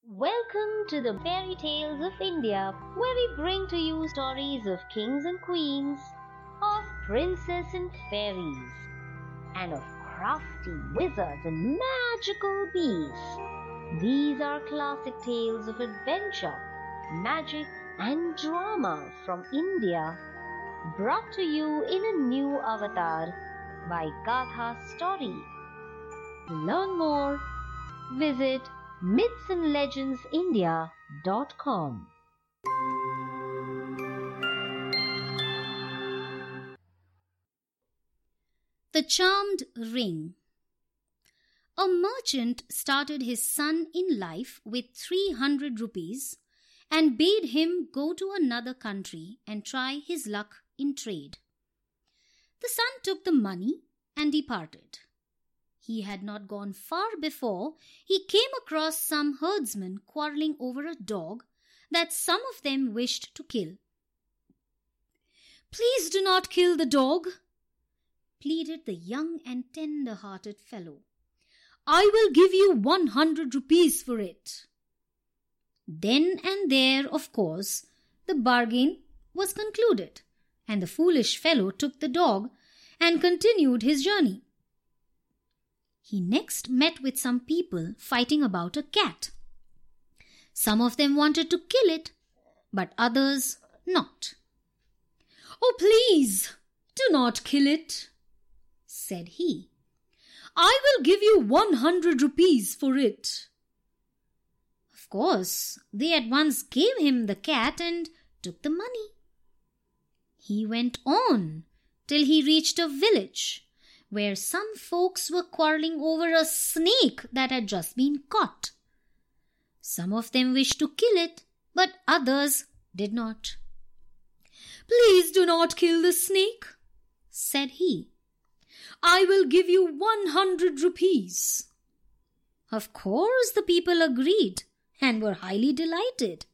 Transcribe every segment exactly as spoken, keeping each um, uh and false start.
Welcome to the Fairy Tales of India, where we bring to you stories of kings and queens, of princes and fairies, and of crafty wizards and magical beasts. These are classic tales of adventure, magic, and drama from India, brought to you in a new avatar by Gatha Story. To learn more, visit myths and legends india dot com. The Charmed Ring. A merchant started his son in life with three hundred rupees and bade him go to another country and try his luck in trade. The son took the money and departed. He had not gone far before he came across some herdsmen quarreling over a dog that some of them wished to kill. "Please do not kill the dog," pleaded the young and tender-hearted fellow. "I will give you one hundred rupees for it." Then and there, of course, the bargain was concluded, and the foolish fellow took the dog and continued his journey. He next met with some people fighting about a cat. Some of them wanted to kill it, but others not. "Oh, please, do not kill it," said he. "I will give you one hundred rupees for it." Of course, they at once gave him the cat and took the money. He went on till he reached a village where some folks were quarreling over a snake that had just been caught. Some of them wished to kill it, but others did not. "Please do not kill the snake," said he. "I will give you one hundred rupees." Of course, the people agreed and were highly delighted.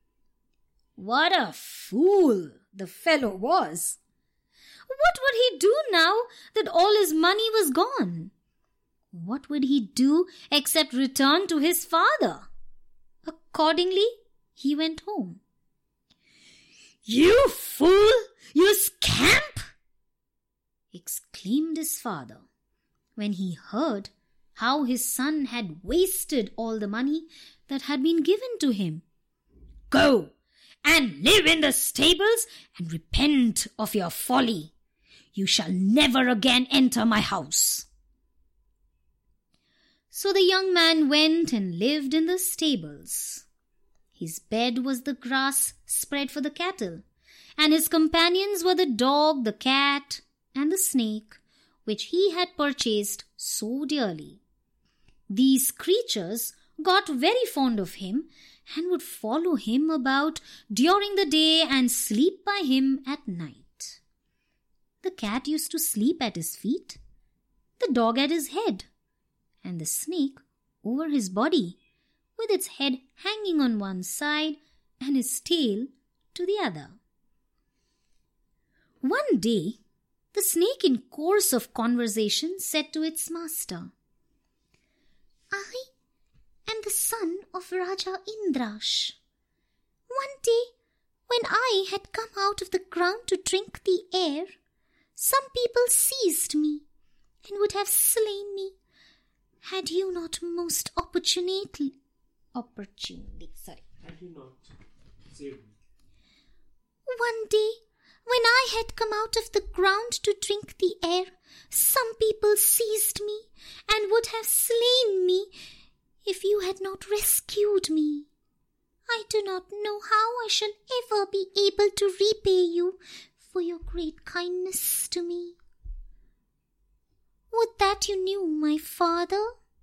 What a fool the fellow was! What would he do now that all his money was gone? What would he do except return to his father? Accordingly, he went home. "You fool! You scamp!" exclaimed his father when he heard how his son had wasted all the money that had been given to him. "Go and live in the stables and repent of your folly. You shall never again enter my house." So the young man went and lived in the stables. His bed was the grass spread for the cattle, and his companions were the dog, the cat, and the snake, which he had purchased so dearly. These creatures got very fond of him and would follow him about during the day and sleep by him at night. The cat used to sleep at his feet, the dog at his head, and the snake over his body, with its head hanging on one side and his tail to the other. One day, the snake in course of conversation said to its master, "I am the son of Raja Indrash. One day, when I had come out of the ground to drink the air, some people seized me and would have slain me had you not most opportunely, opportunely, sorry. Had you not saved me. One day, when I had come out of the ground to drink the air, some people seized me and would have slain me if you had not rescued me. I do not know how I shall ever be able to repay you for your great kindness to me. Would that you knew my father.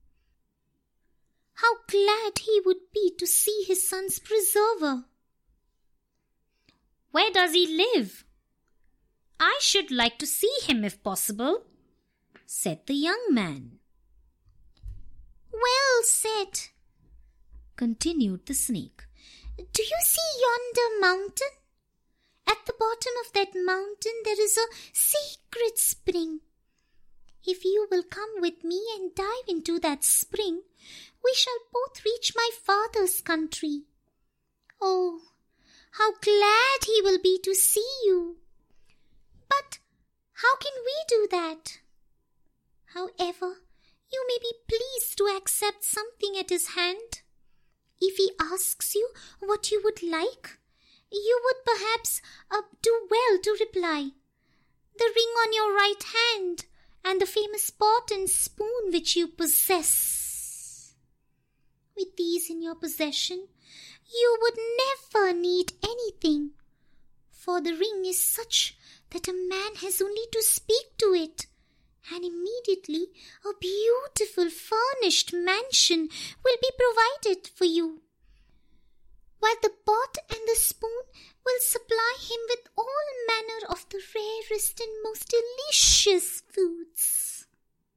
How glad he would be to see his son's preserver." "Where does he live? I should like to see him if possible," said the young man. "Well said," continued the snake. "Do you see yonder mountain? At the bottom of that mountain there is a secret spring. If you will come with me and dive into that spring, we shall both reach my father's country. Oh, how glad he will be to see you! But how can we do that? However, you may be pleased to accept something at his hand. If he asks you what you would like, you would perhaps uh, do well to reply, "The ring on your right hand and the famous pot and spoon which you possess." With these in your possession, you would never need anything, for the ring is such that a man has only to speak to it, and immediately a beautiful furnished mansion will be provided for you, while the pot and the spoon will supply him with all manner of the rarest and most delicious foods.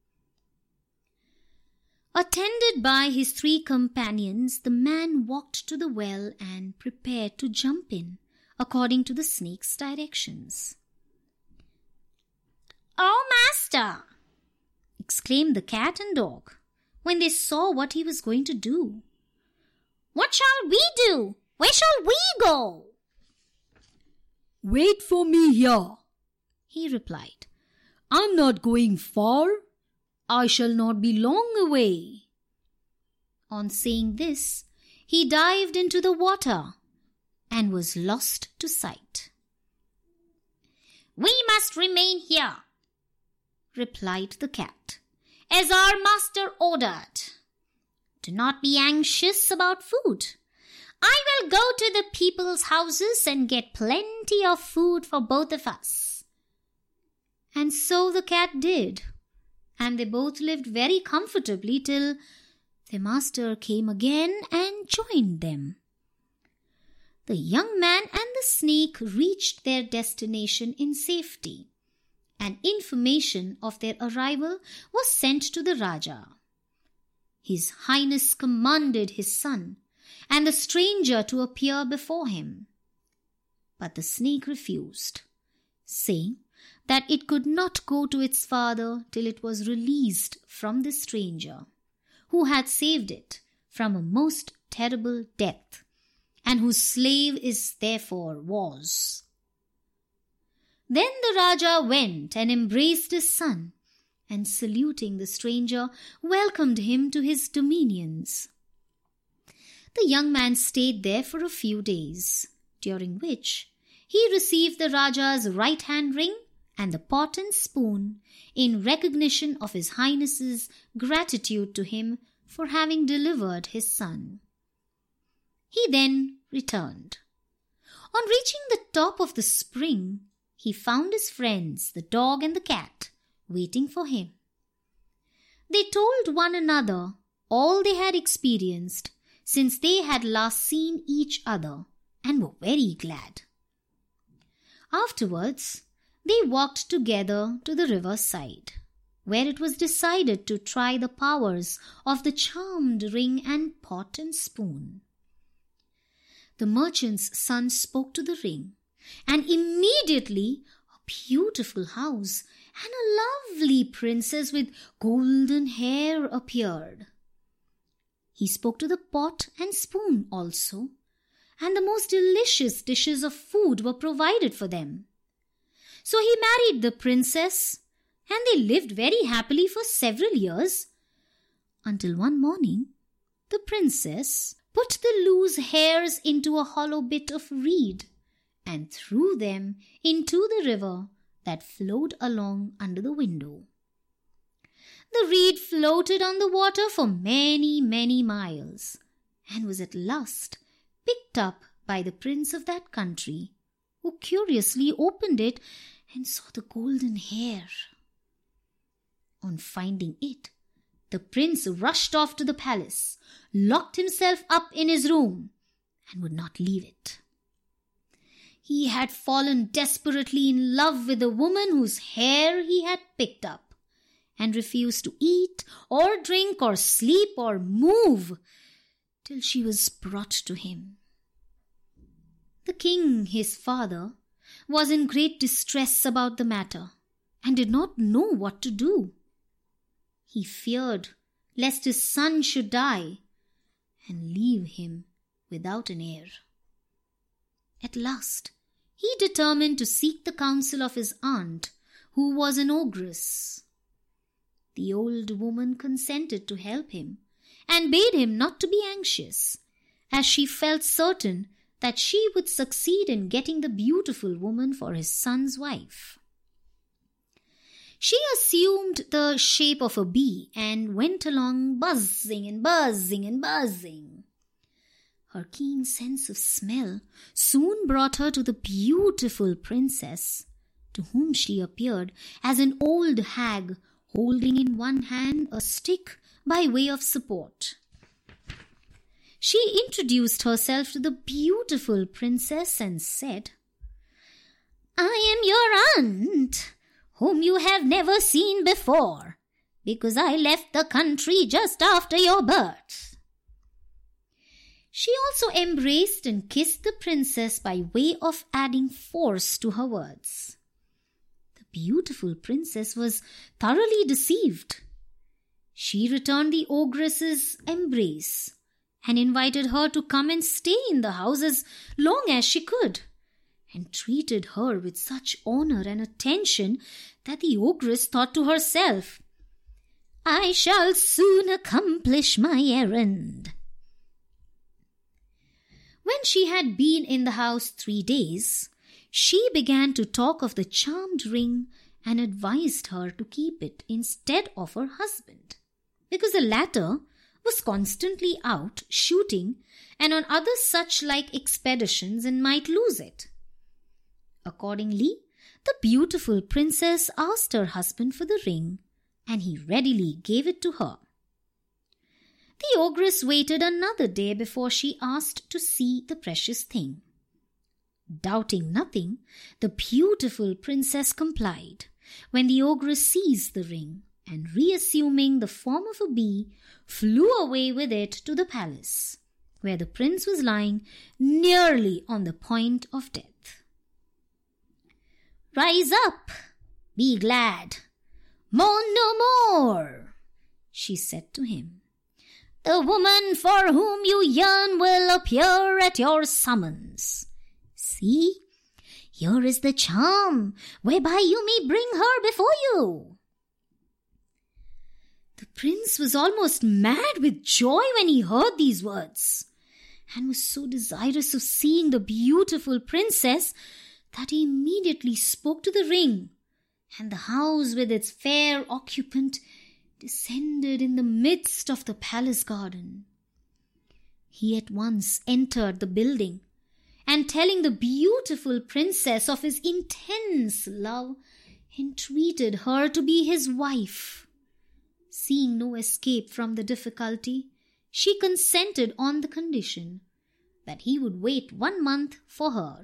Attended by his three companions, the man walked to the well and prepared to jump in, according to the snake's directions. "Oh, master!" exclaimed the cat and dog, when they saw what he was going to do. "What shall we do? Where shall we go?" "Wait for me here," he replied. "I'm not going far. I shall not be long away." On saying this, he dived into the water and was lost to sight. "We must remain here," replied the cat, "as our master ordered. Do not be anxious about food. I will go to the people's houses and get plenty of food for both of us." And so the cat did, and they both lived very comfortably till their master came again and joined them. The young man and the snake reached their destination in safety, and information of their arrival was sent to the Raja. His Highness commanded his son and the stranger to appear before him. But the snake refused, saying that it could not go to its father till it was released from the stranger, who had saved it from a most terrible death, and whose slave is therefore was. Then the Raja went and embraced his son, and saluting the stranger, welcomed him to his dominions. The young man stayed there for a few days, during which he received the Raja's right-hand ring and the pot and spoon in recognition of his Highness's gratitude to him for having delivered his son. He then returned. On reaching the top of the spring, he found his friends, the dog and the cat, waiting for him. They told one another all they had experienced since they had last seen each other, and were very glad. Afterwards, they walked together to the river's side, where it was decided to try the powers of the charmed ring and pot and spoon. The merchant's son spoke to the ring, and immediately a beautiful house and a lovely princess with golden hair appeared. He spoke to the pot and spoon also, and the most delicious dishes of food were provided for them. So he married the princess, and they lived very happily for several years, until one morning the princess put the loose hairs into a hollow bit of reed and threw them into the river that flowed along under the window. The reed floated on the water for many, many miles, and was at last picked up by the prince of that country, who curiously opened it and saw the golden hair. On finding it, the prince rushed off to the palace, locked himself up in his room, and would not leave it. He had fallen desperately in love with the woman whose hair he had picked up, and refused to eat or drink or sleep or move till she was brought to him. The king, his father, was in great distress about the matter, and did not know what to do. He feared lest his son should die and leave him without an heir. At last, he determined to seek the counsel of his aunt, who was an ogress. The old woman consented to help him and bade him not to be anxious, as she felt certain that she would succeed in getting the beautiful woman for his son's wife. She assumed the shape of a bee and went along buzzing and buzzing and buzzing. Her keen sense of smell soon brought her to the beautiful princess, to whom she appeared as an old hag holding in one hand a stick by way of support. She introduced herself to the beautiful princess and said, "I am your aunt, whom you have never seen before, because I left the country just after your birth." She also embraced and kissed the princess by way of adding force to her words. The beautiful princess was thoroughly deceived. She returned the ogress's embrace and invited her to come and stay in the house as long as she could, and treated her with such honor and attention that the ogress thought to herself, "I shall soon accomplish my errand." When she had been in the house three days, she began to talk of the charmed ring and advised her to keep it instead of her husband, because the latter was constantly out shooting and on other such like expeditions and might lose it. Accordingly, the beautiful princess asked her husband for the ring, and he readily gave it to her. The ogress waited another day before she asked to see the precious thing. Doubting nothing, the beautiful princess complied, when the ogress seized the ring and, reassuming the form of a bee, flew away with it to the palace, where the prince was lying nearly on the point of death. "Rise up, be glad, mourn no more," she said to him. "The woman for whom you yearn will appear at your summons. See, here is the charm whereby you may bring her before you." The prince was almost mad with joy when he heard these words, and was so desirous of seeing the beautiful princess that he immediately spoke to the ring, and the house with its fair occupant descended in the midst of the palace garden. He at once entered the building, and telling the beautiful princess of his intense love, entreated her to be his wife. Seeing no escape from the difficulty, she consented on the condition that he would wait one month for her.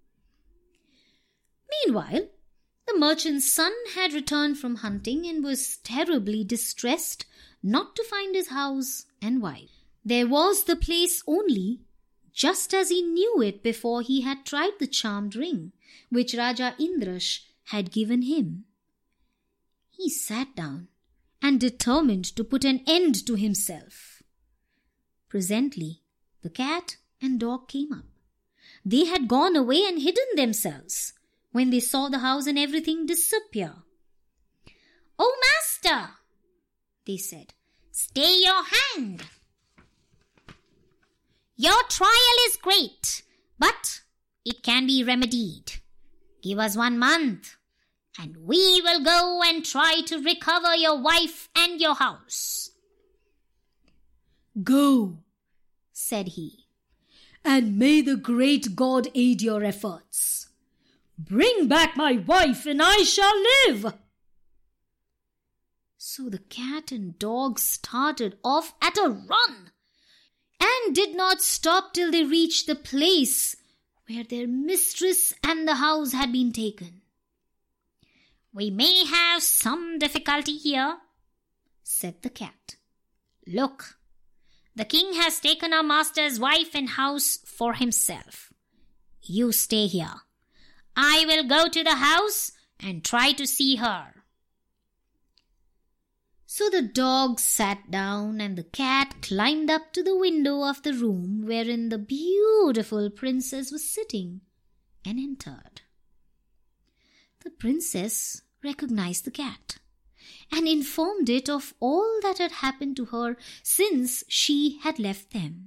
Meanwhile, the merchant's son had returned from hunting and was terribly distressed not to find his house and wife. There was the place only, just as he knew it before he had tried the charmed ring, which Raja Indrash had given him. He sat down and determined to put an end to himself. Presently, the cat and dog came up. They had gone away and hidden themselves when they saw the house and everything disappear. "Oh, master," they said, "stay your hand. Your trial is great, but it can be remedied. Give us one month, and we will go and try to recover your wife and your house." "Go," said he, "and may the great God aid your efforts. Bring back my wife, and I shall live." So the cat and dog started off at a run, and did not stop till they reached the place where their mistress and the house had been taken. "We may have some difficulty here," said the cat. "Look, the king has taken our master's wife and house for himself. You stay here. I will go to the house and try to see her." So the dog sat down and the cat climbed up to the window of the room wherein the beautiful princess was sitting and entered. The princess recognized the cat and informed it of all that had happened to her since she had left them.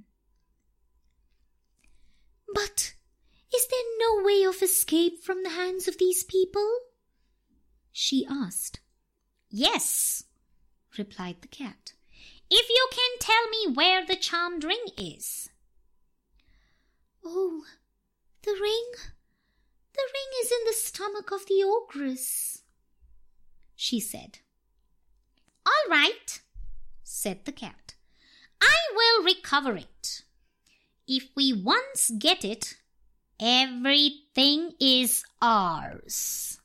"But is there no way of escape from the hands of these people?" she asked. "Yes," replied the cat, "if you can tell me where the charmed ring is." "Oh, the ring? The ring is in the stomach of the ogress," she said. "All right," said the cat. "I will recover it. If we once get it, everything is ours."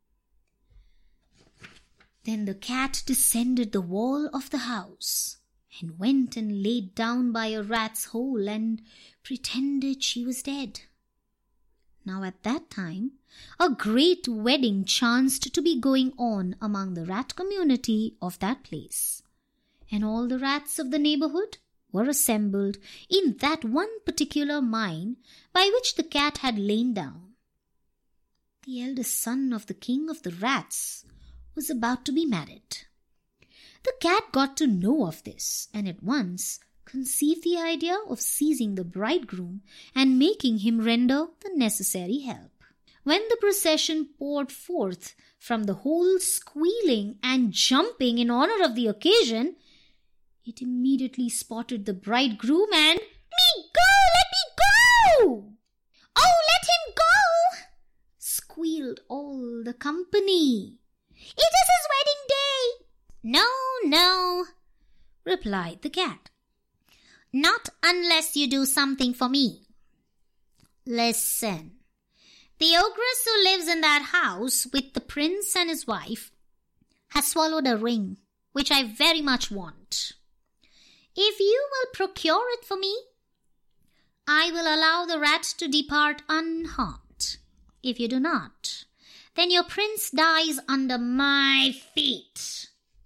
Then the cat descended the wall of the house and went and laid down by a rat's hole and pretended she was dead. Now at that time, a great wedding chanced to be going on among the rat community of that place, and all the rats of the neighborhood were assembled in that one particular mine by which the cat had lain down. The eldest son of the king of the rats was about to be married. The cat got to know of this and at once conceived the idea of seizing the bridegroom and making him render the necessary help. When the procession poured forth from the hole, squealing and jumping in honor of the occasion, it immediately spotted the bridegroom and, "Me go! Let me go! Oh, let him go!" squealed all the company. "It is his wedding day." "No, no," replied the cat. "Not unless you do something for me. Listen, the ogress who lives in that house with the prince and his wife has swallowed a ring, which I very much want. If you will procure it for me, I will allow the rat to depart unharmed. If you do not, then your prince dies under my feet."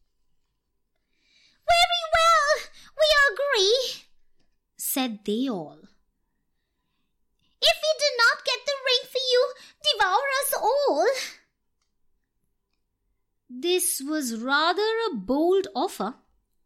"Very well, we agree," said they all. "If we do not get the ring for you, devour us all." This was rather a bold offer.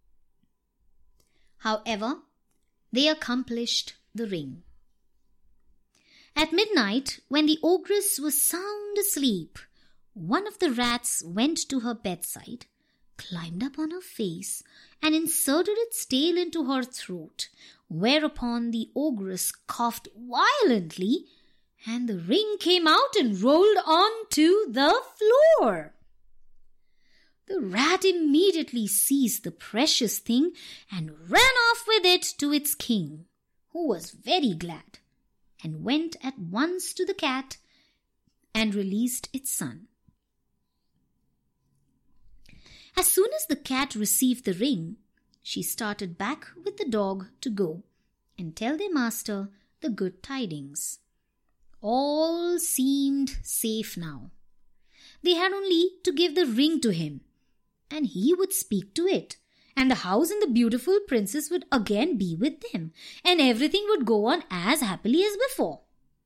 However, they accomplished the ring. At midnight, when the ogress was sound asleep, one of the rats went to her bedside, climbed up on her face, and inserted its tail into her throat, whereupon the ogress coughed violently, and the ring came out and rolled onto the floor. The rat immediately seized the precious thing and ran off with it to its king, who was very glad, and went at once to the cat and released its son. As soon as the cat received the ring, she started back with the dog to go and tell their master the good tidings. All seemed safe now. They had only to give the ring to him, and he would speak to it, and the house and the beautiful princess would again be with them, and everything would go on as happily as before.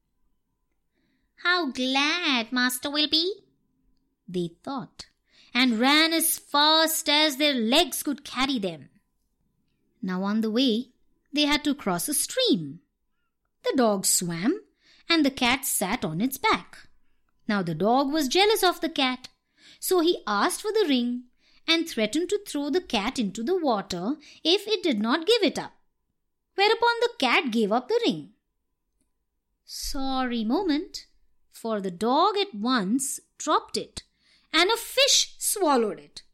"How glad master will be," they thought, and ran as fast as their legs could carry them. Now on the way, they had to cross a stream. The dog swam, and the cat sat on its back. Now the dog was jealous of the cat, so he asked for the ring and threatened to throw the cat into the water if it did not give it up, whereupon the cat gave up the ring. Sorry moment, for the dog at once dropped it, and a fish swallowed it.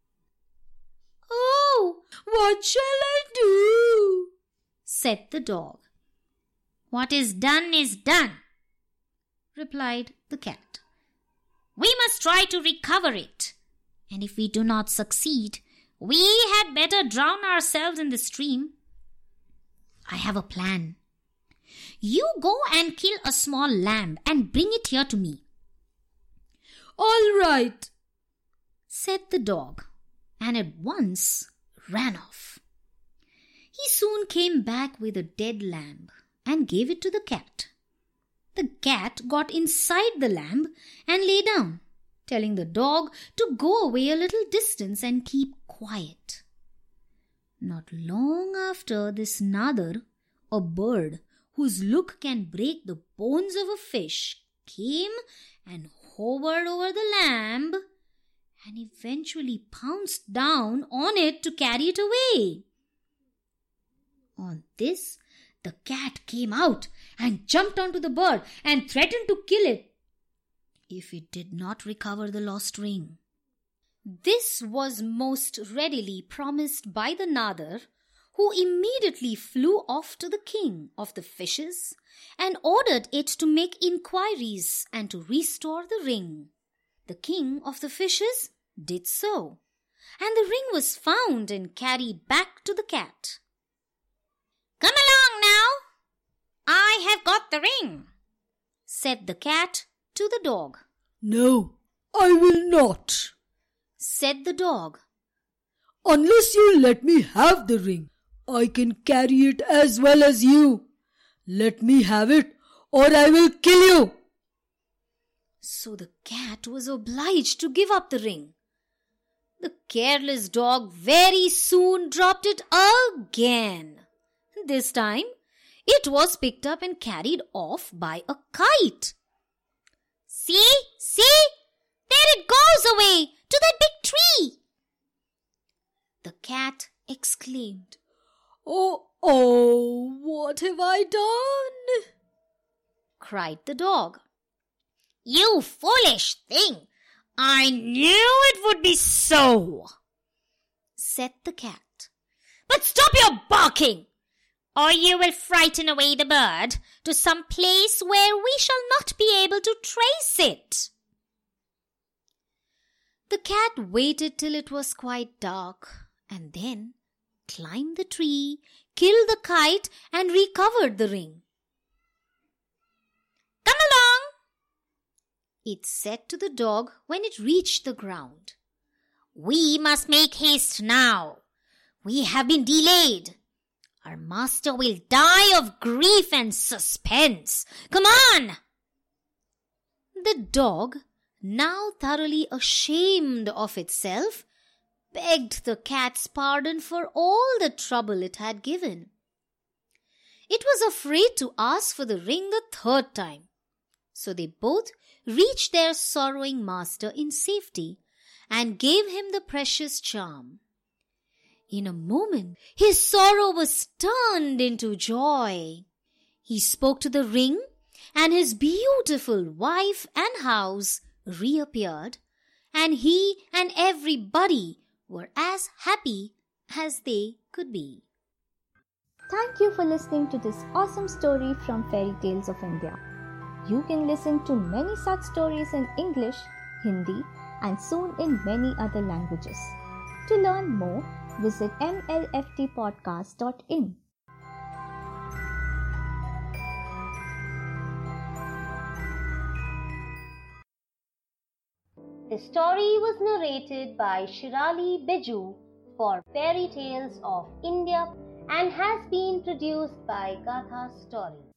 "Oh, what shall I do?" said the dog. "What is done is done," replied the cat. "We must try to recover it, and if we do not succeed, we had better drown ourselves in the stream. I have a plan. You go and kill a small lamb and bring it here to me." "All right," said the dog, and at once ran off. He soon came back with a dead lamb and gave it to the cat. The cat got inside the lamb and lay down, telling the dog to go away a little distance and keep quiet. Not long after, this Nadar, a bird whose look can break the bones of a fish, came and hovered over the lamb and eventually pounced down on it to carry it away. On this, the cat came out and jumped onto the bird and threatened to kill it if it did not recover the lost ring. This was most readily promised by the Nadar, who immediately flew off to the king of the fishes and ordered it to make inquiries and to restore the ring. The king of the fishes did so, and the ring was found and carried back to the cat. "Come along now, I have got the ring," said the cat to the dog. "No, I will not," said the dog. "Unless you let me have the ring, I can carry it as well as you. Let me have it, or I will kill you." So the cat was obliged to give up the ring. The careless dog very soon dropped it again. This time, it was picked up and carried off by a kite. "See, see, there it goes away to that big tree," the cat exclaimed. "Oh, oh, what have I done?" cried the dog. "You foolish thing! I knew it would be so," said the cat. "But stop your barking, or you will frighten away the bird to some place where we shall not be able to trace it." The cat waited till it was quite dark, and then climbed the tree, killed the kite, and recovered the ring. "Come along," it said to the dog when it reached the ground. "We must make haste now. We have been delayed. Our master will die of grief and suspense. Come on!" The dog, now thoroughly ashamed of itself, begged the cat's pardon for all the trouble it had given. It was afraid to ask for the ring the third time, so they both reached their sorrowing master in safety and gave him the precious charm. In a moment, his sorrow was turned into joy. He spoke to the ring, and his beautiful wife and house reappeared, and he and everybody were as happy as they could be. Thank you for listening to this awesome story from Fairy Tales of India. You can listen to many such stories in English, Hindi, and soon in many other languages. To learn more, visit m l f t podcast dot in. The story was narrated by Shirali Biju for Fairy Tales of India and has been produced by Gatha Story.